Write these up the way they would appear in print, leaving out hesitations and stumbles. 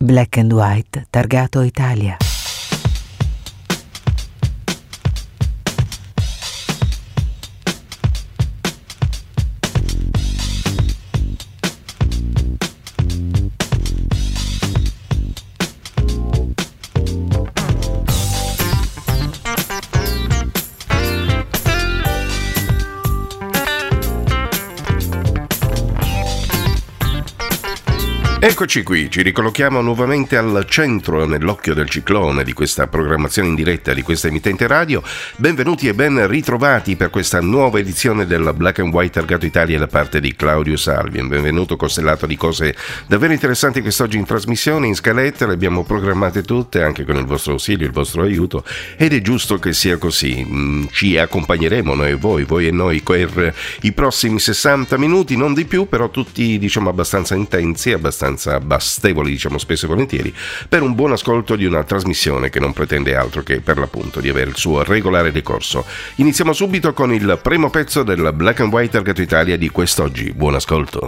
Black and White, targato Italia. Eccoci qui, ci ricollochiamo nuovamente al centro, nell'occhio del ciclone di questa programmazione in diretta di questa emittente radio. Benvenuti e ben ritrovati per questa nuova edizione del Black and White targato Italia da parte di Claudio Salvien. Benvenuto, costellato di cose davvero interessanti quest'oggi in trasmissione, in scaletta, le abbiamo programmate tutte anche con il vostro ausilio, il vostro aiuto, ed è giusto che sia così. Ci accompagneremo noi e voi e noi per i prossimi 60 minuti, non di più, però tutti diciamo abbastanza intensi, abbastanza bastevoli, diciamo spesso e volentieri, per un buon ascolto di una trasmissione che non pretende altro che per l'appunto di avere il suo regolare decorso. Iniziamo subito con il primo pezzo del Black and White targato Italia di quest'oggi. Buon ascolto.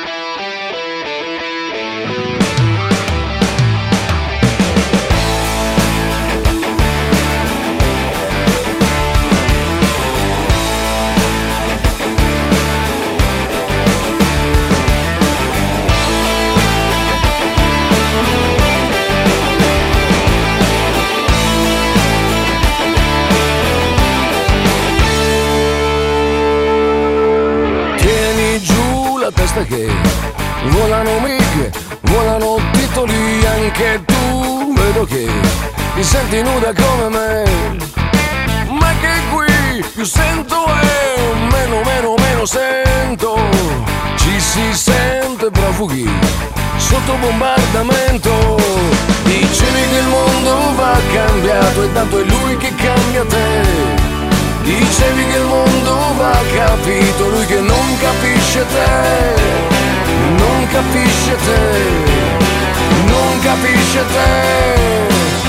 Che volano mighe, volano titoli, anche tu vedo che ti senti nuda come me, ma che qui più sento e meno sento, ci si sente profughi sotto bombardamento. Dicevi che il mondo va cambiato e tanto è lui che cambia te. Dicevi che il mondo va capito, lui che non capisce te, non capisce te, non capisce te.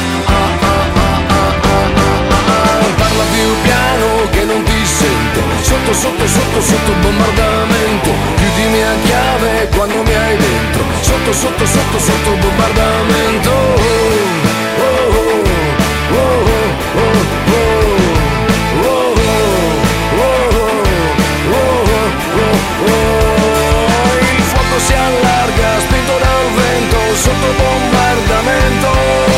Parla più piano che non ti sento, sotto bombardamento. Chiudimi a chiave quando mi hai dentro, sotto bombardamento. Il fuoco si allarga, spinto dal vento, sotto bombardamento.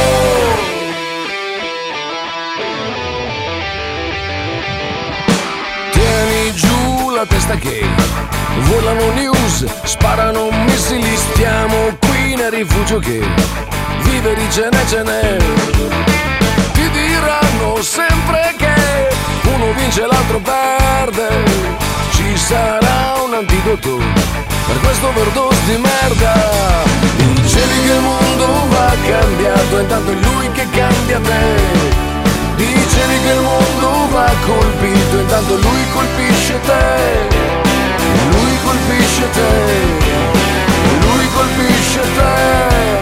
Tieni giù la testa che volano news, sparano missili, stiamo qui nel rifugio che viveri ce n'è. Ti diranno sempre che uno vince e l'altro perde. Ci sarà un antidoto per questo overdose di merda. Dicevi che il mondo va cambiato e tanto è lui che cambia te. Dicevi che il mondo va colpito e tanto lui colpisce te. Lui colpisce te. Lui colpisce te.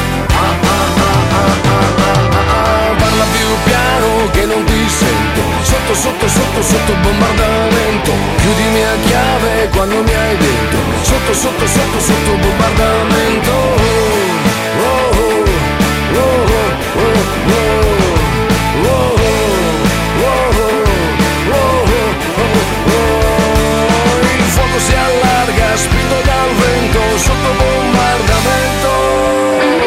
Parla più piano che non ti sento, sotto bombardamento. Chiudimi a chiave quando mi hai dentro, sotto bombardamento. Il fuoco si allarga, spinto dal vento, sotto bombardamento.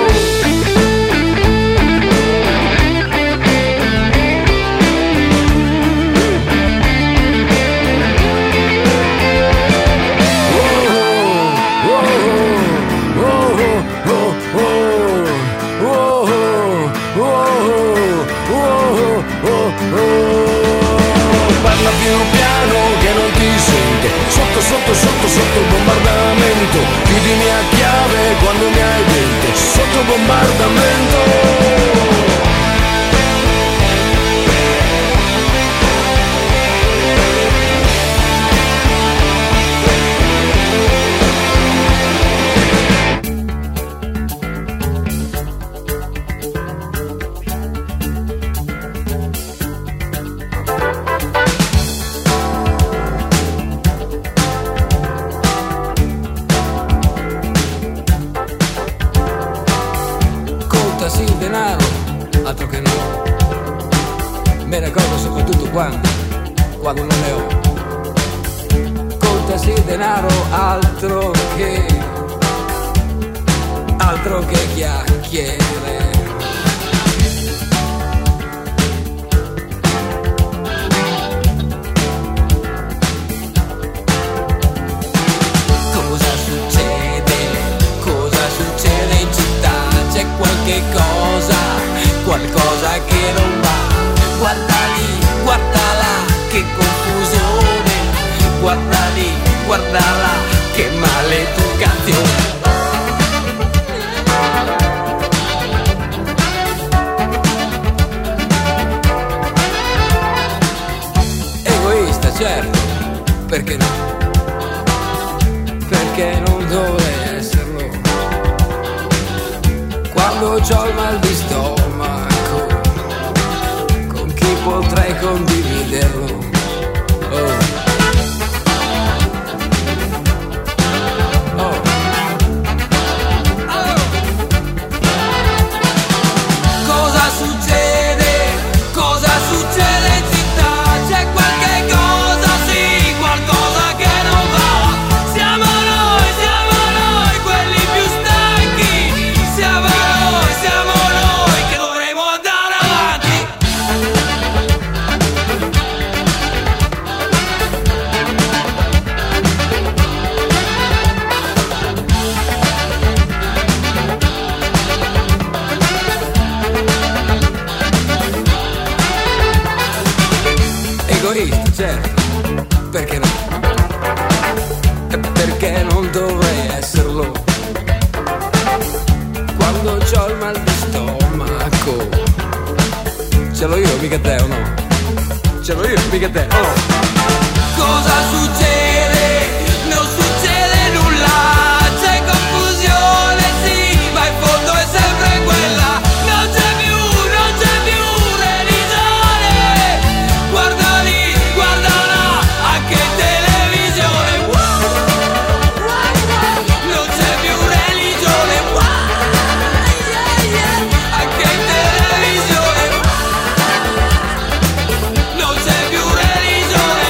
Parla più piano che non ti sento, sotto bombardamento. Chiudimi a chiave quando mi hai dentro, sotto bombardamento. denaro, altro che no. Me ne accorgo soprattutto quando non ne ho. Contasi denaro, altro che chiacchiere. Cosa succede in città? C'è qualcosa che non va. Guarda lì, guarda là, che confusione. Guarda lì, guarda là, che maleducazione. Egoista, certo, perché no? Perché non dovrei esserlo. Quando c'ho il mal di stomaco, con chi potrei condividerlo? Oh. Cosa succede in città? C'è qualche cosa, sì, qualcosa che non va. Siamo noi quelli più stanchi. Siamo noi che dovremo andare avanti. Egoista, certo, perché no? E perché non dovrei esserlo? Quando c'ho il mal di stomaco, ce l'ho io, mica te, o no? Ce l'ho io, mica te, o no? Cosa succede? Non succede nulla. C'è confusione, sì, ma in fondo è sempre quella. Non c'è più religione. Guarda lì, guarda là, anche in televisione. Non c'è più religione. Anche in televisione. Non c'è più religione.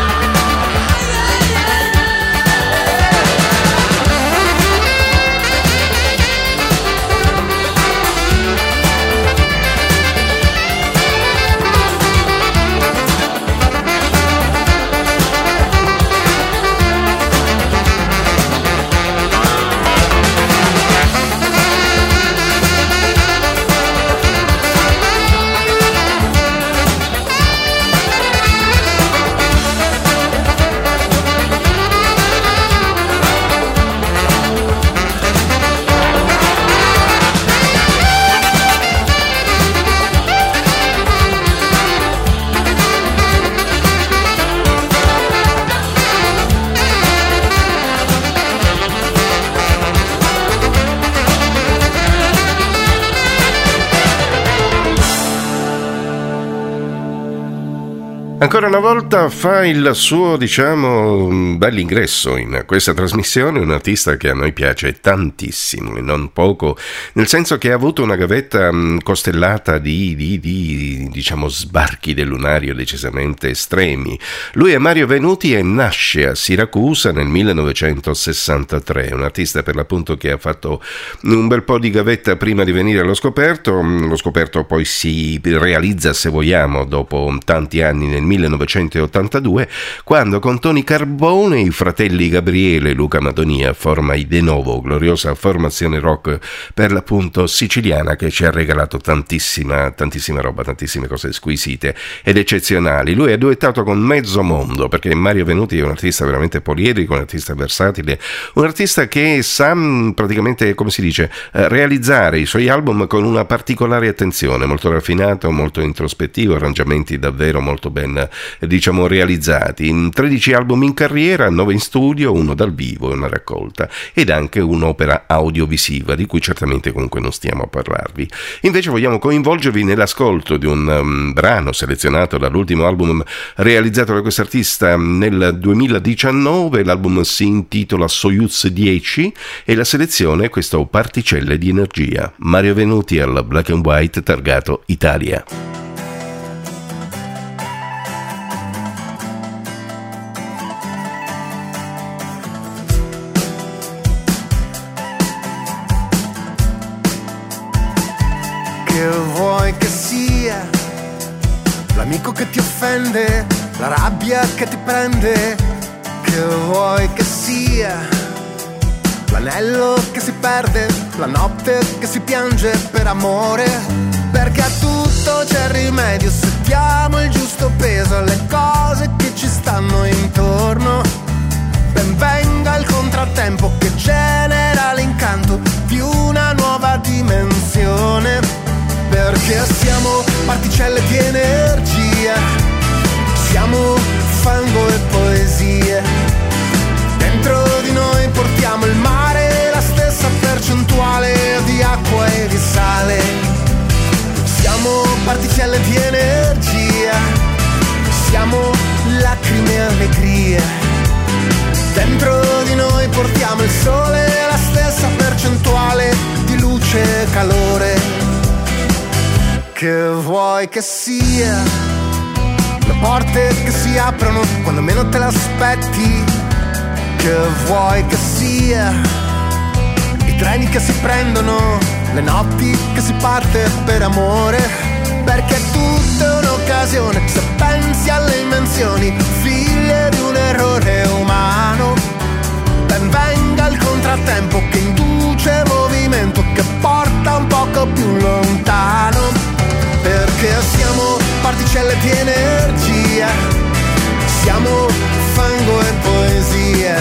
Ancora una volta fa il suo, bell'ingresso in questa trasmissione, un artista che a noi piace tantissimo, e non poco, nel senso che ha avuto una gavetta costellata di sbarchi del lunario decisamente estremi. Lui è Mario Venuti e nasce a Siracusa nel 1963, un artista per l'appunto che ha fatto un bel po' di gavetta prima di venire allo scoperto. Lo scoperto poi si realizza, se vogliamo, dopo tanti anni, nel 1982, quando con Tony Carbone, i fratelli Gabriele e Luca Madonia forma i De Novo, gloriosa formazione rock per l'appunto siciliana che ci ha regalato tantissima roba, tantissime cose squisite ed eccezionali. Lui è duettato con mezzo mondo, perché Mario Venuti è un artista veramente poliedrico, un artista versatile, un artista che sa praticamente, come si dice, realizzare i suoi album con una particolare attenzione, molto raffinato, molto introspettivo, arrangiamenti davvero molto ben ben realizzati. 13 album in carriera, 9 in studio, 1 dal vivo e una raccolta, ed anche un'opera audiovisiva di cui certamente comunque non stiamo a parlarvi. Invece vogliamo coinvolgervi nell'ascolto di un brano selezionato dall'ultimo album realizzato da quest'artista nel 2019. L'album si intitola Soyuz 10 e la selezione è questo Particelle di energia. Mario Venuti al Black and White targato Italia. Che vuoi che sia l'amico che ti offende, la rabbia che ti prende? Che vuoi che sia l'anello che si perde, la notte che si piange per amore? Perché a tutto c'è rimedio se diamo il giusto peso alle cose che ci stanno intorno. Ben venga il contrattempo che genera l'incanto di una nuova dimensione. Perché siamo particelle di energia, siamo fango e poesie. Dentro di noi portiamo il mare, la stessa percentuale di acqua e di sale. Siamo particelle di energia, siamo lacrime e allegrie. Dentro di noi portiamo il sole, la stessa percentuale di luce e calore. Che vuoi che sia le porte che si aprono quando meno te l'aspetti? Che vuoi che sia i treni che si prendono, le notti che si parte per amore? Perché tutto è un'occasione se pensi alle invenzioni figlie di un errore umano. Ben venga il contrattempo che induce movimento, che porta un poco più lontano. Perché siamo particelle di energia, siamo fango e poesie.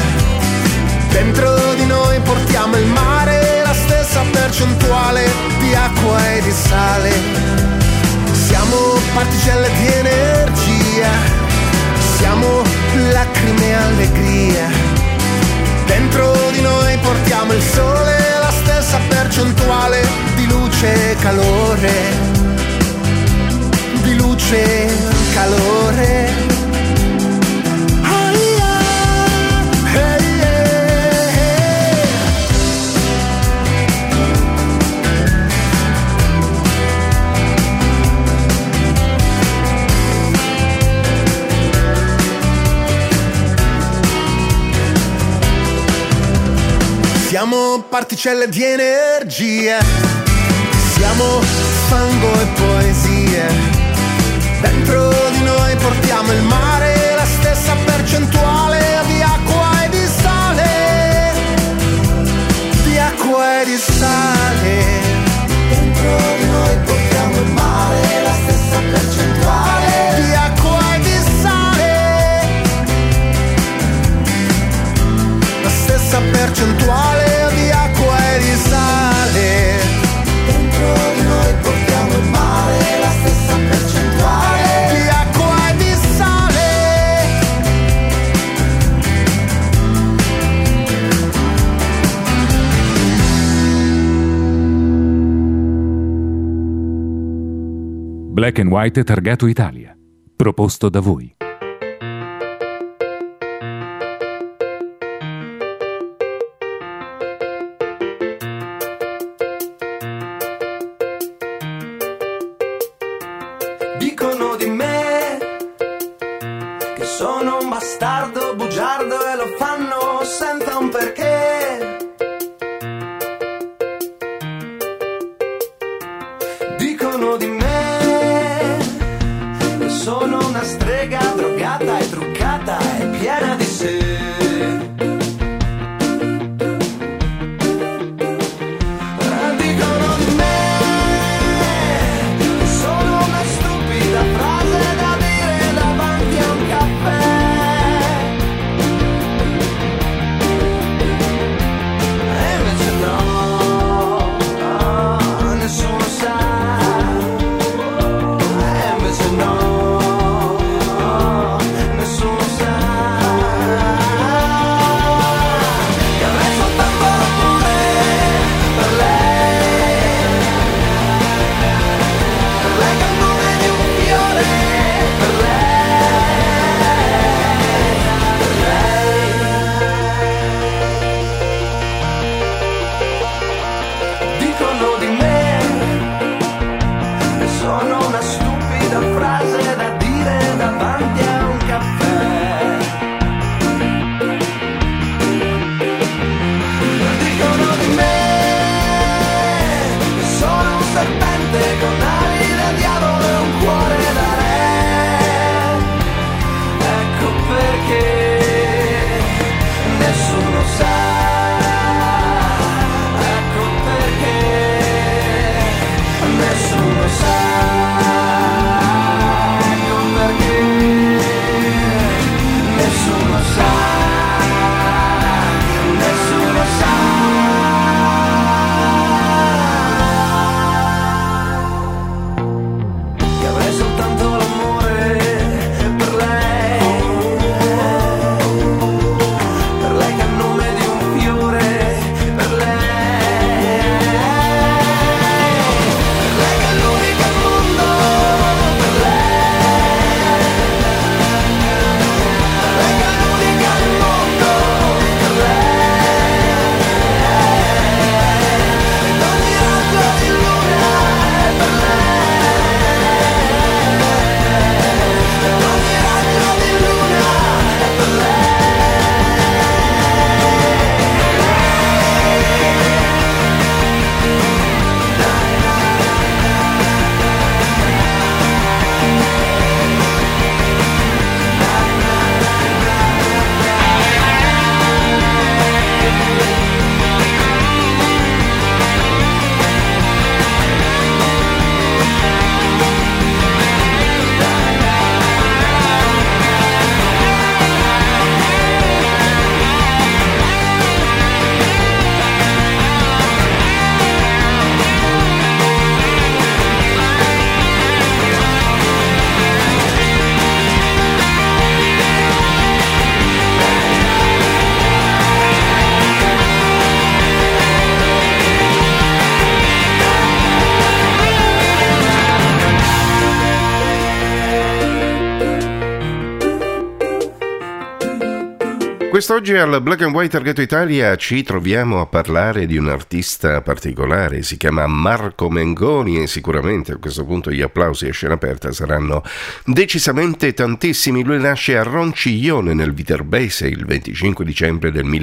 Dentro di noi portiamo il mare, la stessa percentuale di acqua e di sale. Siamo particelle di energia, siamo lacrime e allegria. Dentro di noi portiamo il sole, la stessa percentuale di luce e calore. Di luce e calore. Siamo particelle di energia, siamo fango e poesie. Dentro di noi portiamo il mare, la stessa percentuale di acqua e di sale. Di acqua e di sale. Dentro di noi portiamo il mare, la stessa percentuale di acqua e di sale. La stessa percentuale di acqua e di sale. Dentro di noi portiamo il mare, la stessa percentuale di acqua e di sale. Black and White targato Italia. Proposto da voi. Dicono di me che sono un bastardo bugiardo e lo fanno senza un perché. Dicono di me che sono una strega drogata e truccata e piena di sé. Dicono di me che sono una stupida frase da dire davanti a un caffè. E invece no, nessuno sa. E invece no. Quest'oggi al Black and White Targato Italia ci troviamo a parlare di un artista particolare, si chiama Marco Mengoni, e sicuramente a questo punto gli applausi a scena aperta saranno decisamente tantissimi. Lui nasce a Ronciglione nel Viterbese il 25 dicembre del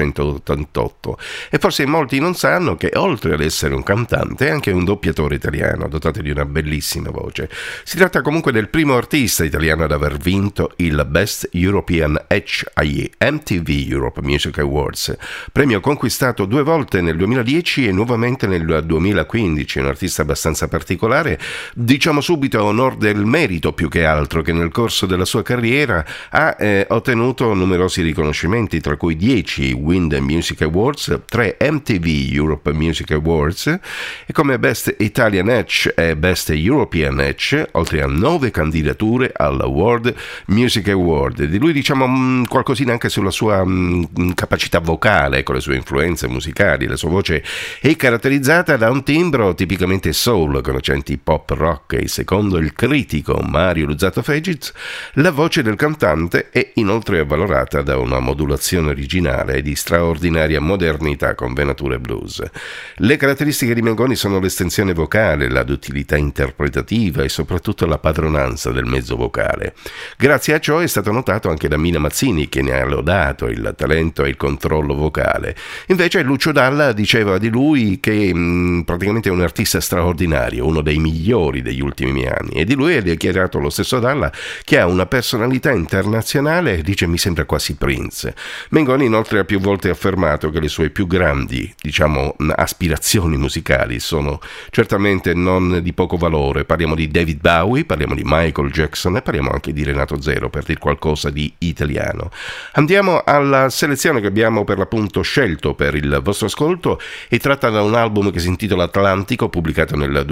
1988 e forse molti non sanno che oltre ad essere un cantante è anche un doppiatore italiano dotato di una bellissima voce. Si tratta comunque del primo artista italiano ad aver vinto il Best European Act agli MTV Europe Music Awards, premio conquistato 2 volte nel 2010 e nuovamente nel 2015. Un artista abbastanza particolare, diciamo subito a onor del merito più che altro, che nel corso della sua carriera ha ottenuto numerosi riconoscimenti, tra cui 10 Wind Music Awards, 3 MTV Europe Music Awards e come Best Italian Act e Best European Act, oltre a 9 candidature al World Music Award. Di lui diciamo qualcosina anche sulla sua capacità vocale, con le sue influenze musicali. La sua voce è caratterizzata da un timbro tipicamente soul con accenti pop rock e secondo il critico Mario Luzzatto Fegiz la voce del cantante è inoltre avvalorata da una modulazione originale di straordinaria modernità con venature blues. Le caratteristiche di Mengoni sono l'estensione vocale, la duttilità interpretativa e soprattutto la padronanza del mezzo vocale. Grazie a ciò è stato notato anche da Mina Mazzini, che ne ha lodato il talento e il controllo vocale. Invece Lucio Dalla diceva di lui che praticamente è un artista straordinario, uno dei migliori degli ultimi anni, e di lui ha dichiarato lo stesso Dalla che ha una personalità internazionale, dice mi sembra quasi Prince. Mengoni inoltre ha più volte affermato che le sue più grandi, diciamo, aspirazioni musicali sono certamente non di poco valore. Parliamo di David Bowie, parliamo di Michael Jackson e parliamo anche di Renato Zero, per dir qualcosa di italiano. Andiamo alla selezione che abbiamo per l'appunto scelto per il vostro ascolto. È tratta da un album che si intitola Atlantico, pubblicato nel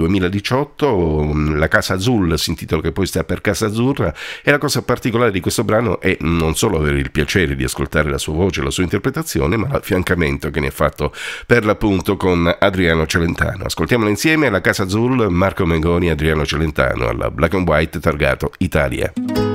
2018. La Casa Azul si intitola, che poi sta per Casa Azzurra, e la cosa particolare di questo brano è non solo avere il piacere di ascoltare la sua voce e la sua interpretazione, ma l'affiancamento che ne ha fatto per l'appunto con Adriano Celentano. Ascoltiamolo insieme, La Casa Azul, Marco Mengoni e Adriano Celentano alla Black and White Targato Italia.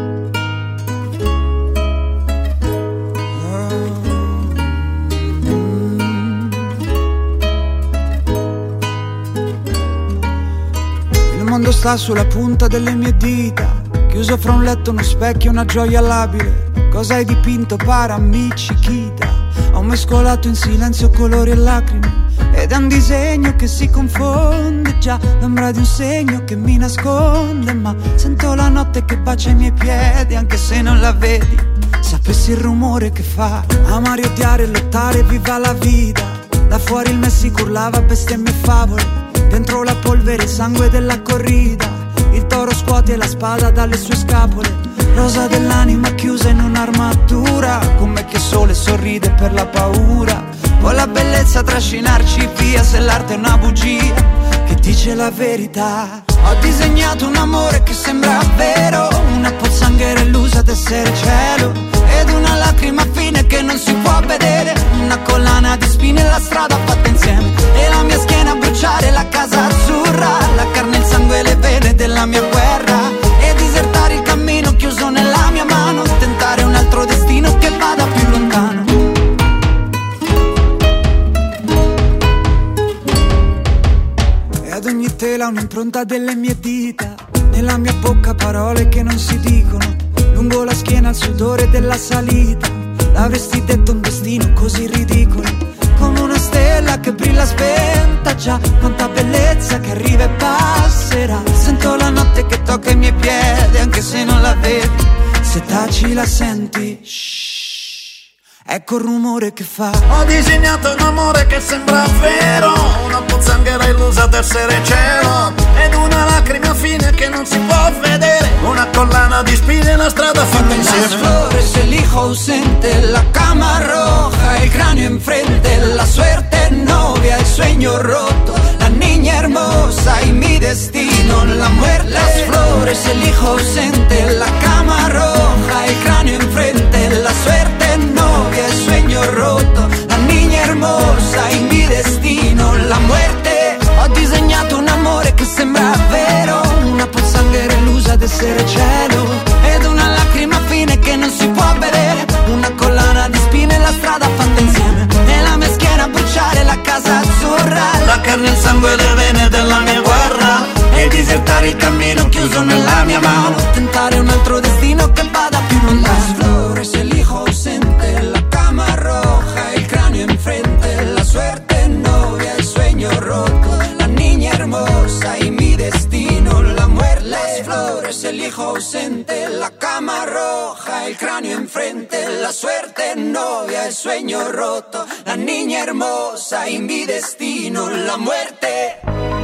Il mondo sta sulla punta delle mie dita, chiuso fra un letto, uno specchio, una gioia labile. Cosa hai dipinto? Parami, Chiquita. Ho mescolato in silenzio colori e lacrime, ed è un disegno che si confonde già, l'ombra di un segno che mi nasconde. Ma sento la notte che bacia i miei piedi, anche se non la vedi. Sapessi il rumore che fa, amare, odiare, lottare, viva la vita. Da fuori il Messico urlava bestemmie e favole, dentro la polvere il sangue della corrida. Il toro scuote la spada dalle sue scapole, rosa dell'anima chiusa in un'armatura, come che sole sorride per la paura. Può la bellezza trascinarci via se l'arte è una bugia che dice la verità. Ho disegnato un amore che sembra vero, una pozzanghera illusa d'essere cielo, ed una lacrima fine che non si può vedere, una collana di spine e la strada fatta insieme, e la mia schiena a bruciare la casa azzurra, la carne, il sangue e le vene della mia guerra, e disertare il cammino chiuso nella mia mano, tentare un altro destino che vada più lontano. E ad ogni tela un'impronta delle mie dita, nella mia bocca parole che non si dicono, lungo la schiena il sudore della salita. L'avresti detto un destino così ridicolo, come una stella che brilla spenta già, quanta bellezza che arriva e passerà. Sento la notte che tocca i miei piedi, anche se non la vedi, se taci la senti. Shh. Ecco il rumore che fa. Ho disegnato un amore che sembra vero, una pozzanghera illusa d'essere cielo, ed una lacrima fine che non si può vedere, una collana di spine e la strada fatta insieme. Las flores, el hijo ausente, la cama roja, el cráneo enfrente, la suerte novia, el sueño roto, la niña hermosa y mi destino, la muerte. Las flores, el hijo ausente, la cama roja, el cráneo enfrente, la suerte novia, el sueño roto, la niña hermosa y mi destino, la muerte. Ho disegnato un amore che sembra vero, una pozzanghera illusa d'essere cielo, ed una lacrima fine che non si può vedere, una collana di spine disertare il cammino chiuso nella mia mano, tentare un altro destino che vada più lontano. Las flores, el hijo ausente, la cama roja, el cráneo enfrente, la suerte novia, el sueño roto, la niña hermosa y mi destino, la muerte. Las flores, el hijo ausente, la cama roja, el cráneo enfrente, la suerte novia, el sueño roto, la niña hermosa y mi destino, la muerte.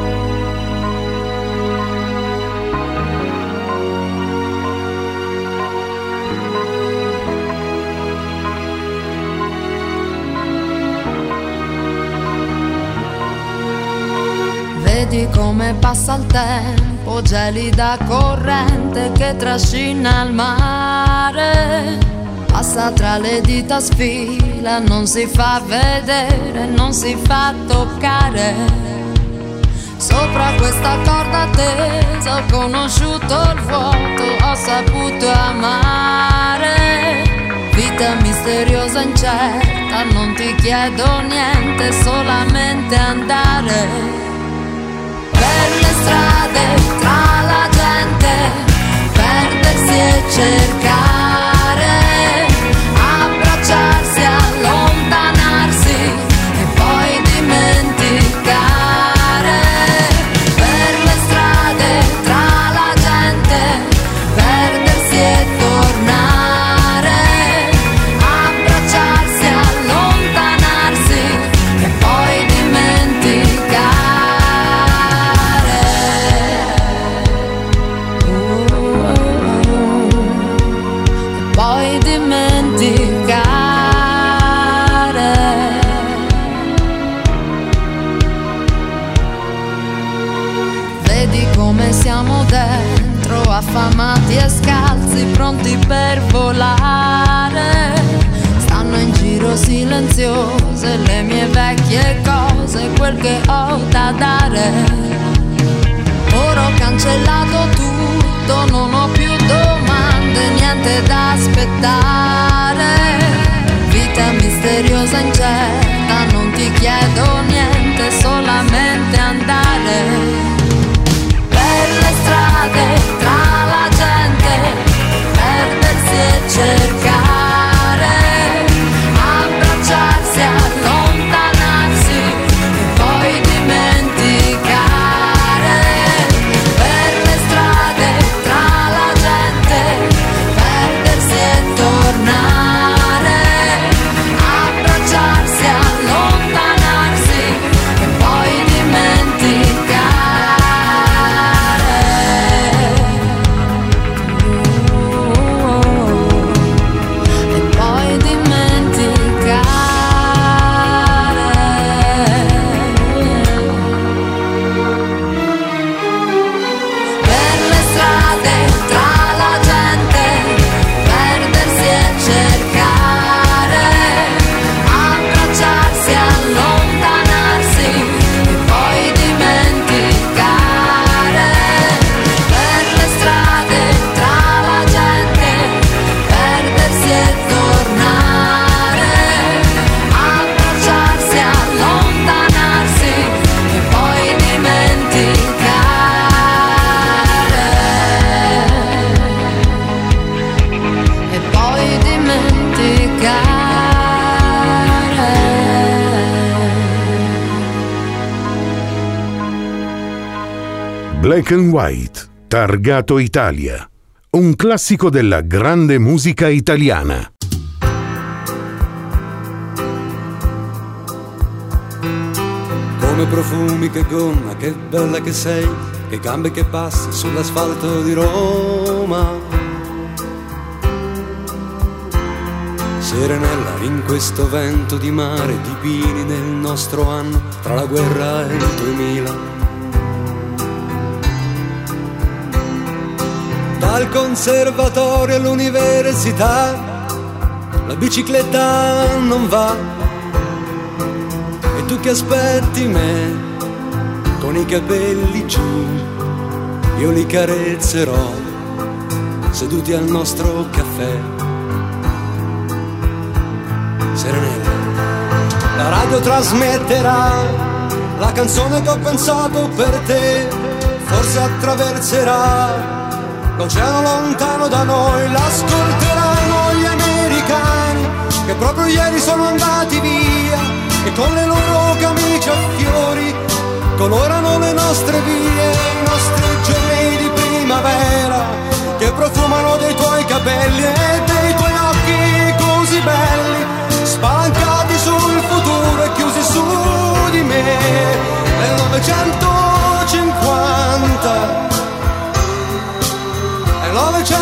Vedi come passa il tempo, gelida corrente che trascina il mare. Passa tra le dita, sfila, non si fa vedere, non si fa toccare. Sopra questa corda tesa ho conosciuto il vuoto, ho saputo amare. Vita misteriosa incerta, non ti chiedo niente, solamente andare. Per le strade, tra la gente, perdersi e cercare, abbracciarsi, allontanarsi e poi dimenticare. Per le strade, tra la gente, perdersi e tornare, abbracciarsi, allontanarsi e poi dimenticare. Vedi come siamo dentro, affamati e scalzi, pronti per volare. Stanno in giro silenziose le mie vecchie cose, quel che ho da dare. Ora ho cancellato tutto, non ho più domande, niente da aspettare. Vita misteriosa incerta, non ti chiedo niente, solamente andare. Per le strade, tra la gente, perdersi e cercare, abbracciarsi, allontanarsi e poi dimenticare. Per le strade, tra la gente, perdersi e tornare, abbracciarsi, allontanarsi e poi dimenticare. E poi dimenticare. Per le strade, tra la gente, perdersi e cercare, abbracciarsi, allontanarsi e poi dimenticare. Per le strade, tra la gente, perdersi e tornare, abbracciarsi, allontanarsi e poi dimenticare. E poi dimenticare. Black and White, targato Italia. Un classico della grande musica italiana. Come profumi, che gonna, che bella che sei, che gambe che passi sull'asfalto di Roma. Serenella in questo vento di mare, di pini nel nostro anno, tra la guerra e il 2000. Dal conservatorio all'università, la bicicletta non va. E tu che aspetti me, con i capelli giù, io li carezzerò, seduti al nostro caffè. Serenella, la radio trasmetterà la canzone che ho pensato per te. forse attraverserà l'oceano lontano da noi, l'ascolteranno gli americani che proprio ieri sono andati via e con le loro camicie a fiori colorano le nostre vie, i nostri giorni di primavera che profumano dei tuoi capelli e dei tuoi occhi così belli, spalancati sul futuro e chiusi su di me. Nel 950, nel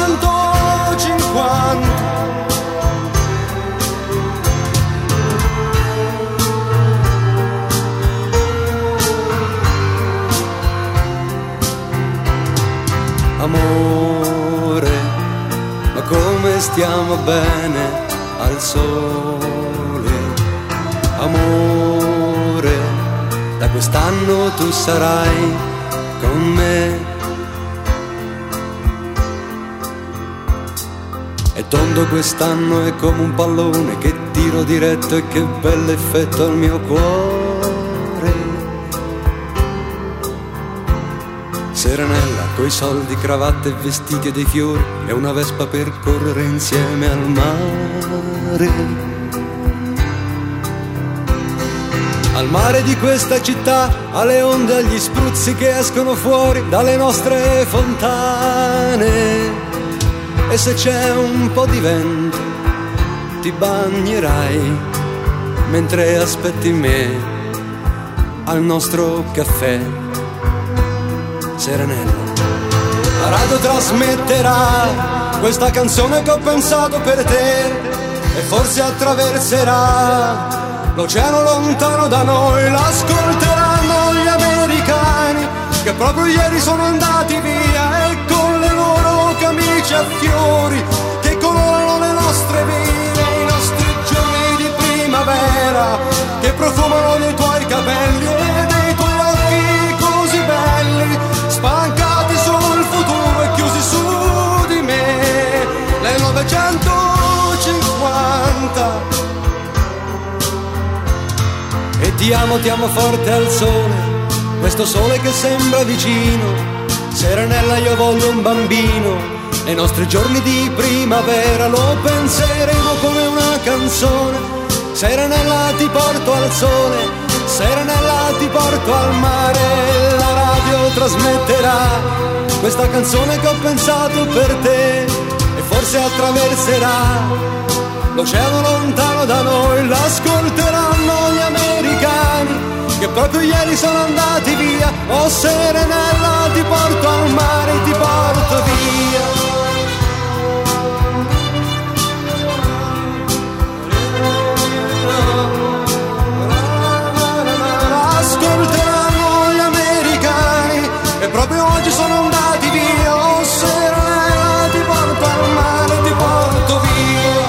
950. Amore, ma come stiamo bene al sole. Amore, da quest'anno tu sarai con me. È tondo quest'anno, è come un pallone che tiro diretto e che bell'effetto al mio cuore. Serenella, coi soldi, cravatte e vestiti e dei fiori, e una vespa per correre insieme al mare. Al mare di questa città, alle onde, agli spruzzi che escono fuori dalle nostre fontane. E se c'è un po' di vento, ti bagnerai mentre aspetti me al nostro caffè. Serenella, la radio trasmetterà questa canzone che ho pensato per te e forse attraverserà l'oceano lontano da noi, l'ascolteranno gli americani che proprio ieri sono andati via e con le loro camicie a fiori che colorano le nostre vie, i nostri giorni di primavera che profumano dei tuoi capelli e dei tuoi occhi così belli, spalancati sul futuro e chiusi su di me. Nel 950 e ti amo forte al sole, questo sole che sembra vicino. Serenella, io voglio un bambino, nei nostri giorni di primavera lo penseremo come una canzone. Serenella, ti porto al sole, Serenella, ti porto al mare. La radio trasmetterà questa canzone che ho pensato per te e forse attraverserà l'oceano lontano da noi, l'ascolteranno gli americani che proprio ieri sono andati via. Oh Serenella, ti porto al mare, ti porto via. Ascolteranno gli americani e proprio oggi sono andati via. Oh Serenella, ti porto al mare, ti porto via.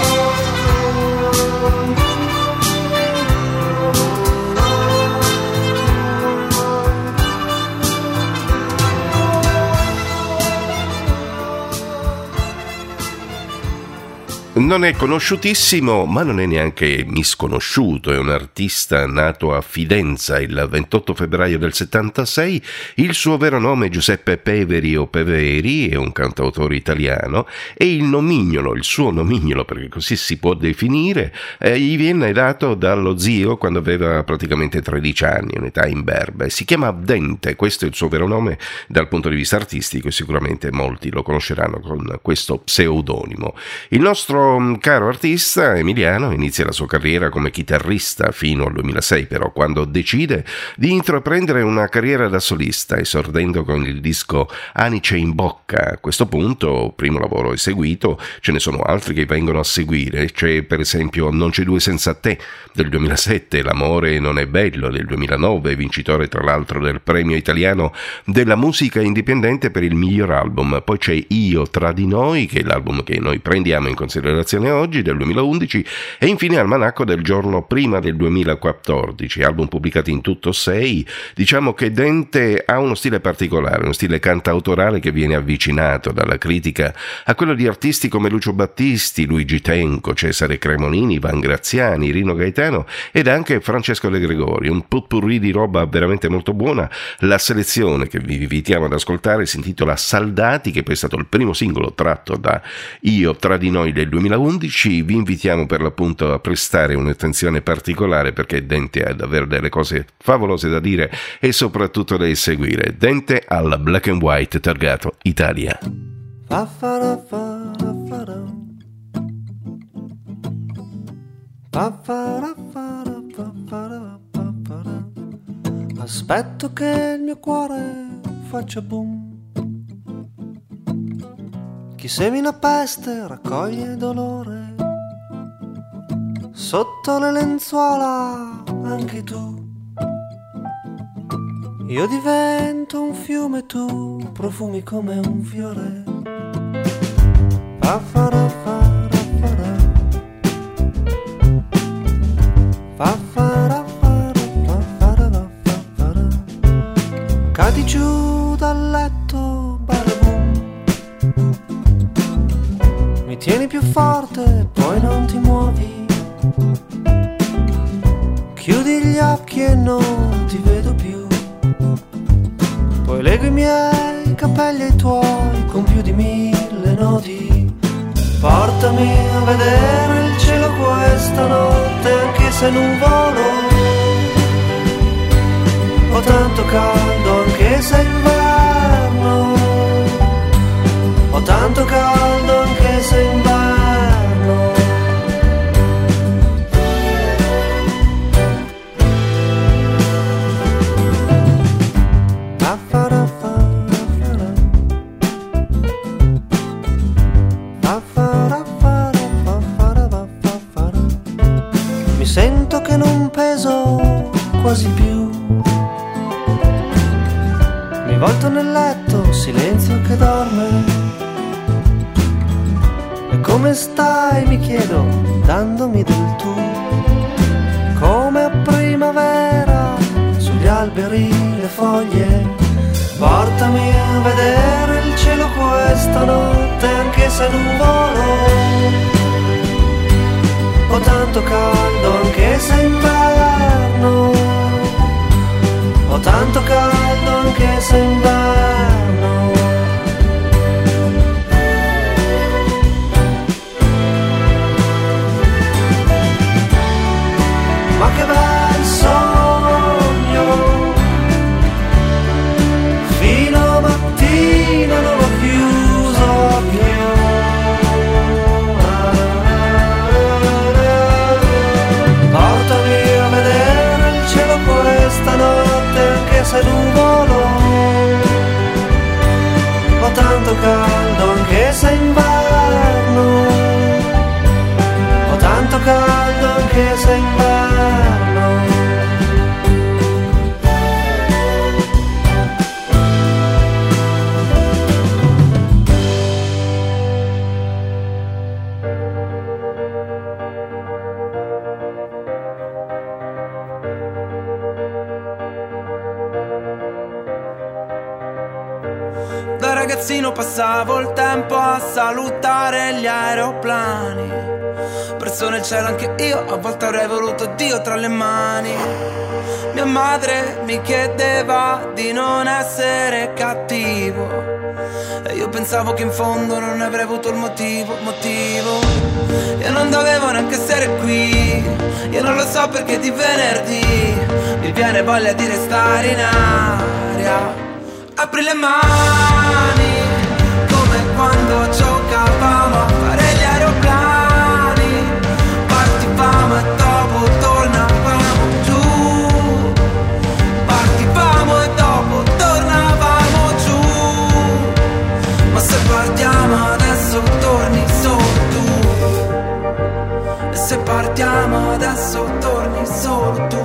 Non è conosciutissimo, ma non è neanche misconosciuto. È un artista nato a Fidenza il 28 febbraio del 76. Il suo vero nome è Giuseppe Peveri o Peveri, è un cantautore italiano, e il suo nomignolo, perché così si può definire, gli viene dato dallo zio quando aveva praticamente 13 anni, un'età imberbe. Si chiama Dente, questo è il suo vero nome dal punto di vista artistico e sicuramente molti lo conosceranno con questo pseudonimo. Il nostro caro artista Emiliano inizia la sua carriera come chitarrista fino al 2006, però, quando decide di intraprendere una carriera da solista, esordendo con il disco Anice in bocca. A questo punto, primo lavoro eseguito, ce ne sono altri che vengono a seguire. C'è per esempio Non c'è due senza te del 2007, L'amore non è bello del 2009, vincitore tra l'altro del premio italiano della musica indipendente per il miglior album. Poi c'è Io tra di noi, che è l'album che noi prendiamo in considerazione Relazione Oggi del 2011 e infine Almanacco del giorno prima del 2014, album pubblicati in tutto 6. Diciamo che Dente ha uno stile particolare, uno stile cantautorale che viene avvicinato dalla critica a quello di artisti come Lucio Battisti, Luigi Tenco, Cesare Cremonini, Ivan Graziani, Rino Gaetano ed anche Francesco De Gregori, un potpourri di roba veramente molto buona. La selezione che vi invitiamo ad ascoltare si intitola Saldati, che poi è stato il primo singolo tratto da Io tra di noi del 2011. Vi invitiamo per l'appunto a prestare un'attenzione particolare perché Dente ha davvero delle cose favolose da dire e soprattutto da seguire. Dente alla Black and White targato Italia. Aspetto che il mio cuore faccia boom. Chi semina peste raccoglie dolore. Sotto le lenzuola anche tu. Io divento un fiume, tu profumi come un fiore. Cadi giù dal letto, barabum. Mi tieni più forte, poi non ti muovi. Chiudi gli occhi e non ti vedo più. Poi leggo i miei capelli ai tuoi con più di 1000 nodi. Portami a vedere il cielo questa notte, anche se nuvolo. Ho tanto caldo anche se inverno. Ho tanto caldo anche se inverno. Mi sento che non peso quasi più. Mi volto nel letto, silenzio che dorme. E come stai, mi chiedo, dandomi del tu. Come a primavera, sugli alberi le foglie. Portami a vedere il cielo questa notte, anche se nuvolo. Ho tanto caldo anche se inverno. Ho tanto caldo anche se inverno. Ma che bel sogno. Fino a mattina non l'ho chiuso più. Portami a vedere il cielo questa notte, anche se nuvolo. Ho tanto caldo anche se inverno. Ho tanto caldo anche se inverno. Da ragazzino passavo il tempo a salutare gli aeroplani. Perso nel cielo anche io, a volte avrei voluto Dio tra le mani. Mia madre mi chiedeva di non essere cattivo e io pensavo che in fondo non avrei avuto il motivo. Io non dovevo neanche essere qui. Io non lo so perché di venerdì mi viene voglia di restare in aria. Apri le mani, come quando giocavamo a fare gli aeroplani. Partivamo e dopo tornavamo giù. Partivamo e dopo tornavamo giù. Ma se partiamo adesso torni solo tu. E se partiamo adesso torni solo tu.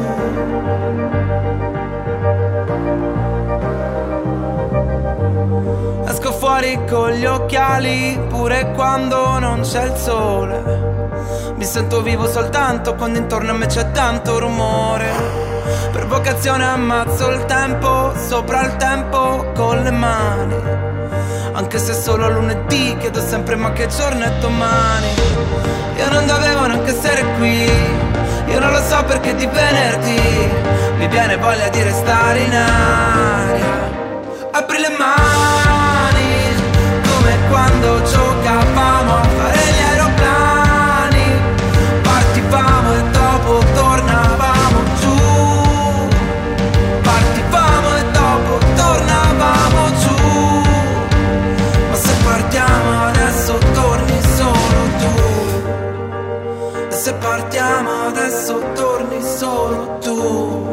Esco fuori fuori con gli occhiali, pure quando non c'è il sole. Mi sento vivo soltanto quando intorno a me c'è tanto rumore. Per vocazione ammazzo il tempo, sopra il tempo con le mani. Anche se solo lunedì chiedo sempre ma che giorno è domani. Io non dovevo neanche essere qui, io non lo so perché di venerdì mi viene voglia di restare in aria. Apri le mani, come quando giocavamo a fare gli aeroplani. Partivamo e dopo tornavamo giù. Partivamo e dopo tornavamo giù. Ma se partiamo adesso torni solo tu. E se partiamo adesso torni solo tu.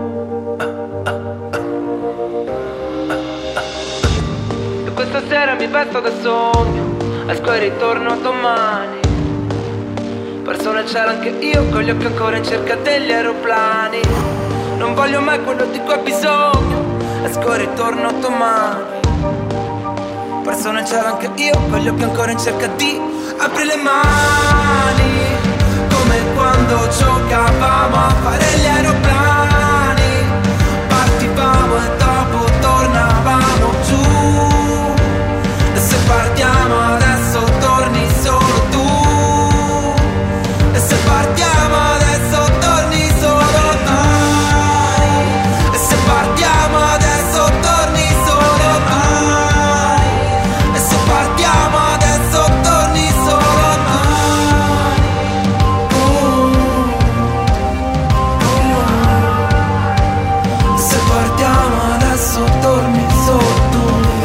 Questa sera mi vesto da sogno, esco e ritorno domani. Perso nel cielo anche io, con gli occhi ancora in cerca degli aeroplani. Non voglio mai quello di cui ho bisogno, esco e ritorno domani. Perso nel cielo anche io, con gli occhi ancora in cerca di. Apri le mani, come quando giocavamo a fare gli aeroplani. Partivamo e dopo tornavamo giù. Se partiamo adesso torni solo tu. E se partiamo adesso torni solo tu. E se partiamo adesso torni solo tu. E se partiamo adesso torni solo tu. Se partiamo adesso torni solo tu.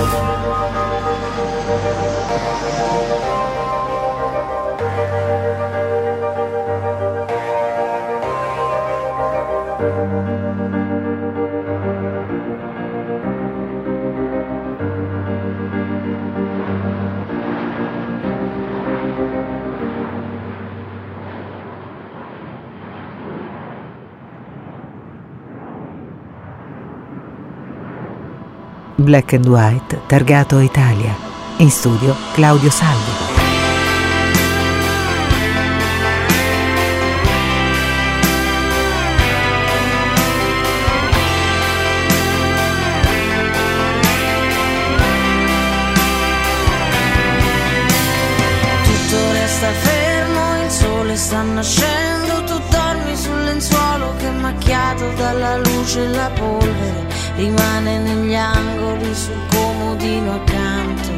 Black and White, targato Italia. In studio Claudio Salvi. Tutto resta fermo, il sole sta nascendo, tu dormi sul lenzuolo che è macchiato dalla luce e la polvere rimane negli angoli sul comodino accanto.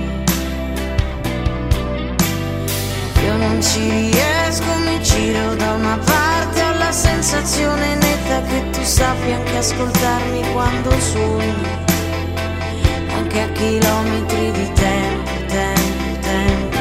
Io non ci riesco, mi giro da una parte, ho la sensazione netta che tu sappia anche ascoltarmi quando suoni, anche a chilometri di tempo, tempo, tempo.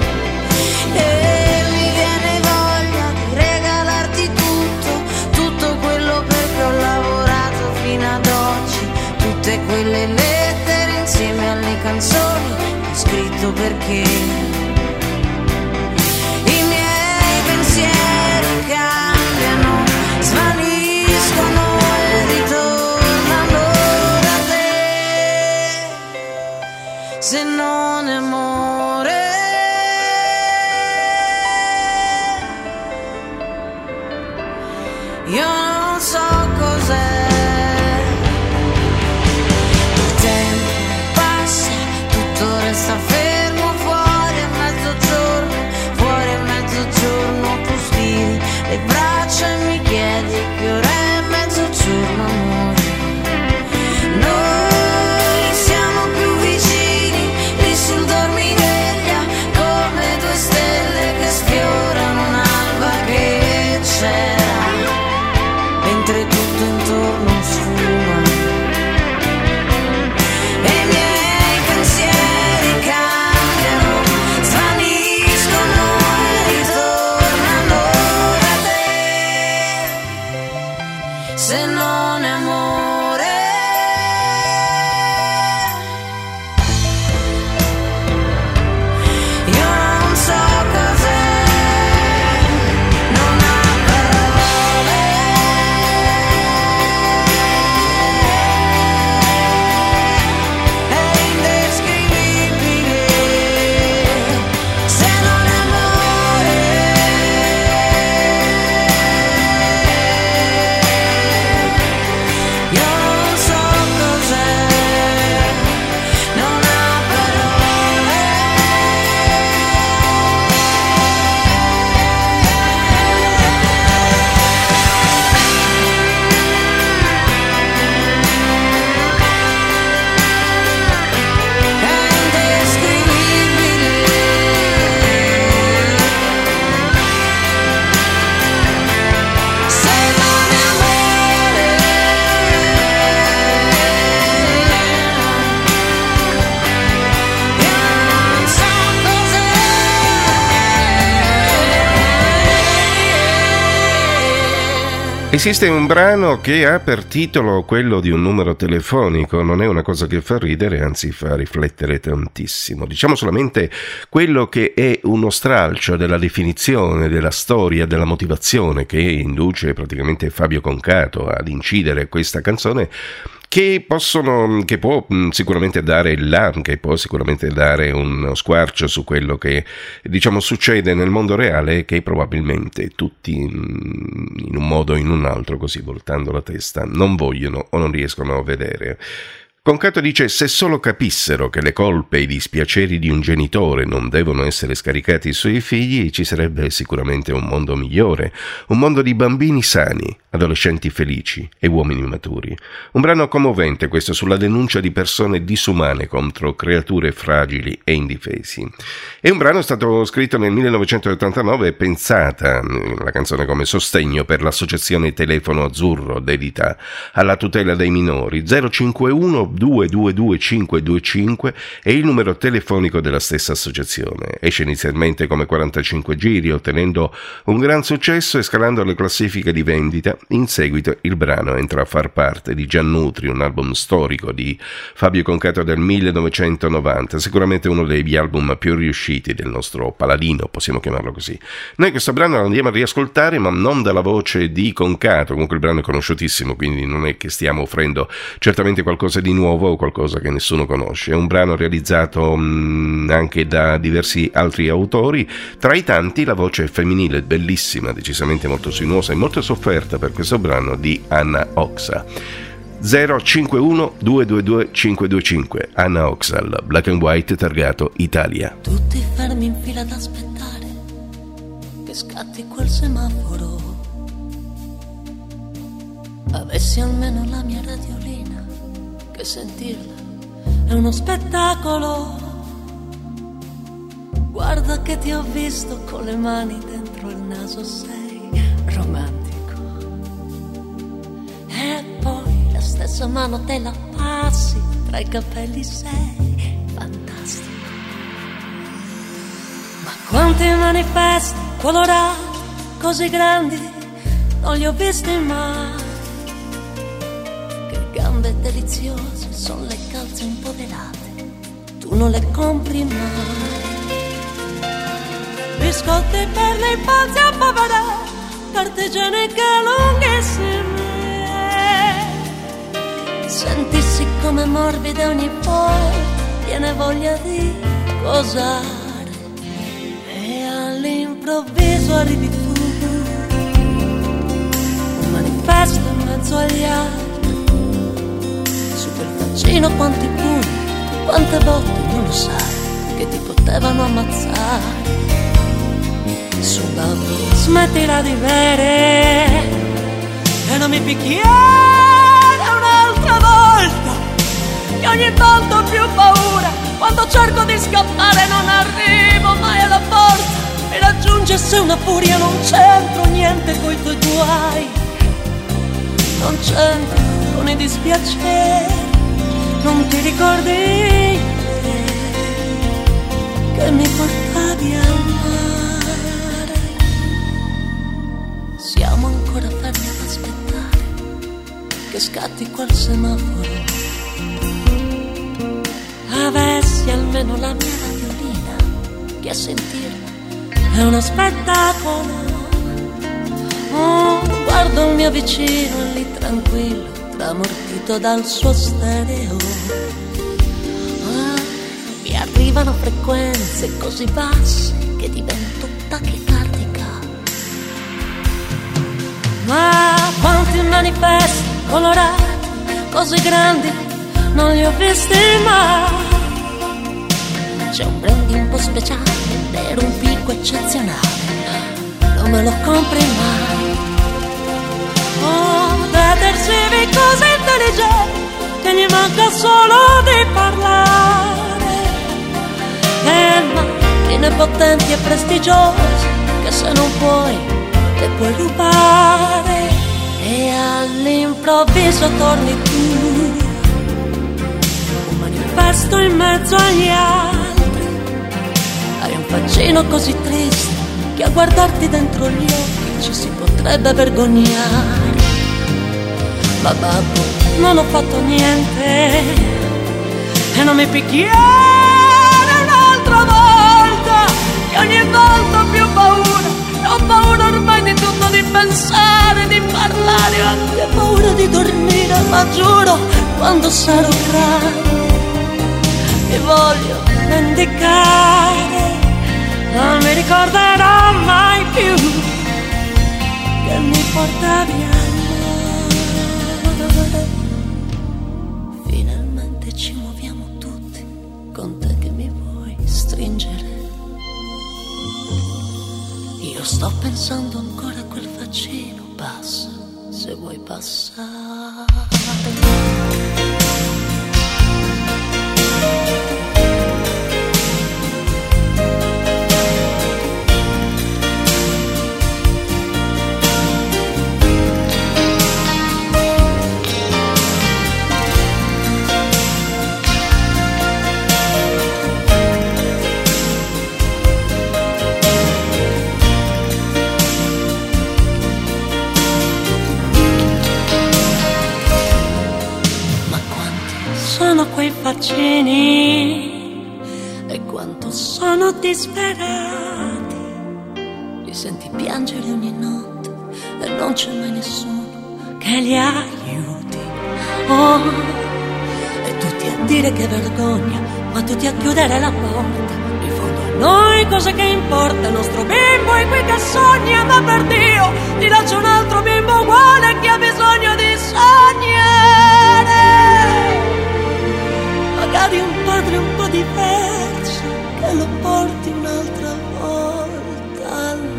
E mi viene voglia di regalarti tutto, tutto quello per cui ho lavorato fino ad oggi. Tutte quelle lettere insieme alle canzoni che ho scritto perché i miei pensieri cambiano, svaniscono e ritornano da te. Se non è amore, io non so cos'è. Resta fermo fuori a mezzogiorno tu stiri le braccia e mi chiedi che ora è mezzogiorno, amore. Noi siamo più vicini lì sul dormire Esiste un brano che ha per titolo quello di un numero telefonico, non è una cosa che fa ridere, anzi fa riflettere tantissimo. Diciamo solamente quello che è uno stralcio della definizione, della storia, della motivazione che induce praticamente Fabio Concato ad incidere questa canzone, che può sicuramente dare che può sicuramente dare uno squarcio su quello che diciamo succede nel mondo reale, che probabilmente tutti in un modo o in un altro, così voltando la testa, non vogliono o non riescono a vedere. Concato dice: se solo capissero che le colpe e i dispiaceri di un genitore non devono essere scaricati sui figli, ci sarebbe sicuramente un mondo migliore, un mondo di bambini sani, adolescenti felici e uomini maturi. Un brano commovente questo, sulla denuncia di persone disumane contro creature fragili e indifesi. È un brano stato scritto nel 1989 e pensata, la canzone, come sostegno per l'associazione Telefono Azzurro, dedita alla tutela dei minori. 051 222 525 è il numero telefonico della stessa associazione. Esce inizialmente come 45 giri, ottenendo un gran successo e scalando le classifiche di vendita. In seguito il brano entra a far parte di Giannutri, un album storico di Fabio Concato del 1990, sicuramente uno degli album più riusciti del nostro paladino, possiamo chiamarlo così. Noi questo brano lo andiamo a riascoltare, ma non dalla voce di Concato. Comunque il brano è conosciutissimo, quindi non è che stiamo offrendo certamente qualcosa di nuovo o qualcosa che nessuno conosce. È un brano realizzato anche da diversi altri autori, tra i tanti la voce femminile bellissima, decisamente molto sinuosa e molto sofferta per questo brano, di Anna Oxa. 051 222 525 Anna Oxa, Black and White targato Italia. Tutti fermi in fila ad aspettare che scatti quel semaforo. Avessi almeno la mia radiolina, che sentirla è uno spettacolo. Guarda che ti ho visto con le mani dentro il naso, sei romantico. E poi la stessa mano te la passi tra i capelli, sei fantastico. Ma quanti manifesti colorati così grandi non li ho visti mai. Che gambe deliziose sono le calze impoverate, tu non le compri mai. Biscotti per l'infanzia povera, carte igieniche lunghissime. Sentissi come morbida ogni volta, viene voglia di posare. E all'improvviso arrivi tu, un manifesto in mezzo agli altri. Su quel faccino quanti pugni, quante volte non lo sai che ti potevano ammazzare. Soldado, smettila di bere e non mi picchiare un'altra volta. E ogni volta ho più paura, quando cerco di scappare non arrivo mai alla porta. Mi raggiunge se una furia, non c'entro niente coi tuoi guai, non c'entro con i dispiaceri. Non ti ricordi che mi portavi a mare? Siamo ancora fermi ad aspettare che scatti quel semaforo. Avessi almeno la mia radiolina, che a sentirla è uno spettacolo. Guardo il mio vicino lì tranquillo, tramortito dal suo stereo. Mi arrivano frequenze così basse che divento tachicardica. Ma quanti manifesti colorati così grandi non li ho visti mai. C'è un brand un po' speciale per un picco eccezionale, non me lo compri mai. Detersivi così intelligenti che gli manca solo di parlare. E macchine potenti e prestigiose che se non puoi le puoi rubare. E all'improvviso torni tu, un manifesto in mezzo agli altri. Hai un faccino così triste che a guardarti dentro gli occhi ci si potrebbe vergognare. Ma babbo, non ho fatto niente e non mi picchiare un'altra volta, che ogni volta ho più paura. Ho paura ormai di tutto, di pensare, di parlare, ho anche paura di dormire, ma giuro, quando sarò grande mi voglio vendicare. Non mi ricorderò mai più che mi portavi a mare. Finalmente ci muoviamo tutti, con te che mi vuoi stringere. Io sto pensando ancora a quel vaccino, passa, se vuoi passare. Sono quei vaccini e quanto sono disperati. Li senti piangere ogni notte e non c'è mai nessuno che li aiuti. Oh, e tutti a dire che vergogna, ma tutti a chiudere la porta. In fondo a noi cosa che importa, il nostro bimbo è qui che sogna, ma per Dio ti lascio un altro bimbo uguale che ha bisogno di sognare. Magari un padre un po' diverso, che lo porti un'altra volta al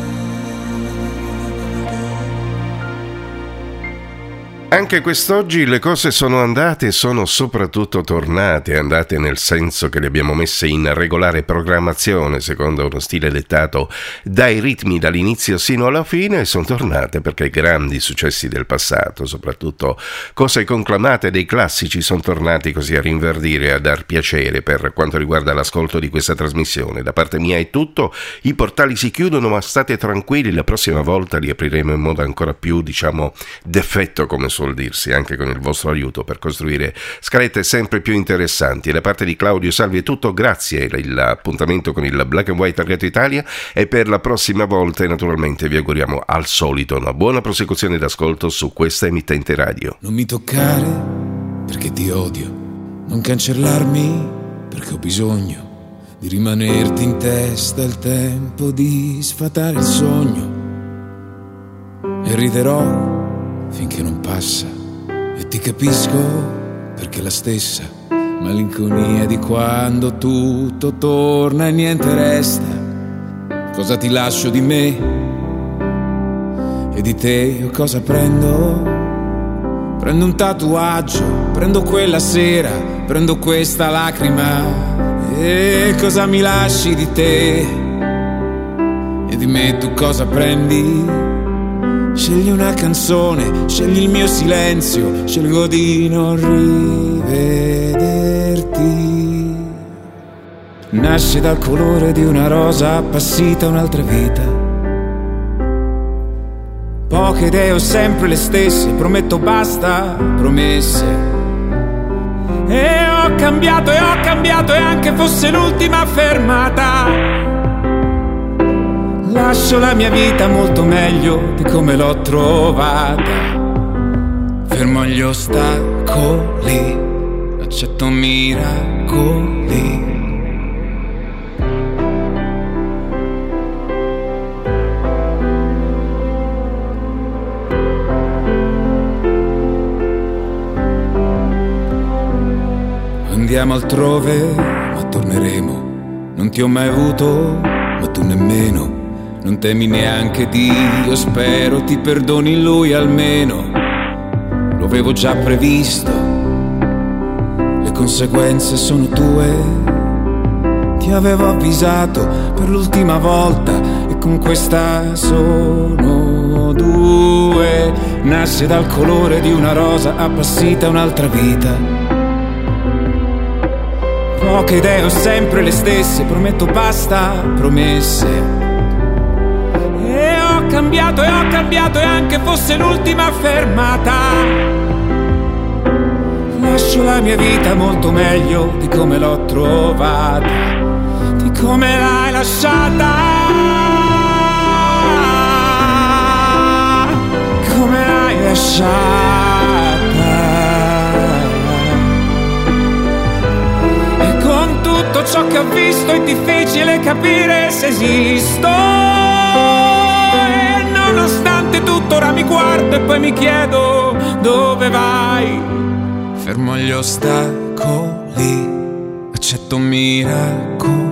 Anche quest'oggi le cose sono andate e sono soprattutto tornate, andate nel senso che le abbiamo messe in regolare programmazione secondo uno stile dettato dai ritmi dall'inizio sino alla fine, e sono tornate perché i grandi successi del passato, soprattutto cose conclamate dei classici, sono tornati così a rinverdire e a dar piacere. Per quanto riguarda l'ascolto di questa trasmissione, da parte mia è tutto, i portali si chiudono, ma state tranquilli, la prossima volta li apriremo in modo ancora più, d'effetto, come suol dirsi, anche con il vostro aiuto per costruire scalette sempre più interessanti. Da parte di Claudio Salvi è tutto, grazie, l'appuntamento con il Black and White Targato Italia e per la prossima volta, e naturalmente vi auguriamo al solito una buona prosecuzione d'ascolto su questa emittente radio. Non mi toccare perché ti odio, non cancellarmi perché ho bisogno di rimanerti in testa il tempo di sfatare il sogno, e riderò finché non passa, e ti capisco perché la stessa malinconia di quando tutto torna e niente resta. Cosa ti lascio di me e di te, o cosa prendo? Prendo un tatuaggio, prendo quella sera, prendo questa lacrima, e cosa mi lasci di te e di me, tu cosa prendi? Scegli una canzone, scegli il mio silenzio, scelgo di non rivederti. Nasce dal colore di una rosa appassita un'altra vita. Poche idee ho sempre le stesse, prometto basta promesse. E ho cambiato, e anche fosse l'ultima fermata. Lascio la mia vita molto meglio di come l'ho trovata. Fermo gli ostacoli, accetto miracoli. Andiamo altrove, ma torneremo. Non ti ho mai avuto, ma tu nemmeno. Non temi neanche Dio, spero ti perdoni lui almeno. Lo avevo già previsto, le conseguenze sono tue. Ti avevo avvisato per l'ultima volta e con questa sono due. Nasce dal colore di una rosa appassita un'altra vita. Poche idee ho sempre le stesse, prometto basta promesse. cambiato e ho cambiato, e anche fosse l'ultima fermata, lascio la mia vita molto meglio di come l'ho trovata, di come l'hai lasciata, come l'hai lasciata. E con tutto ciò che ho visto è difficile capire se esisto, e nonostante tutto ora mi guardo e poi mi chiedo dove vai. Fermo gli ostacoli, accetto miracoli,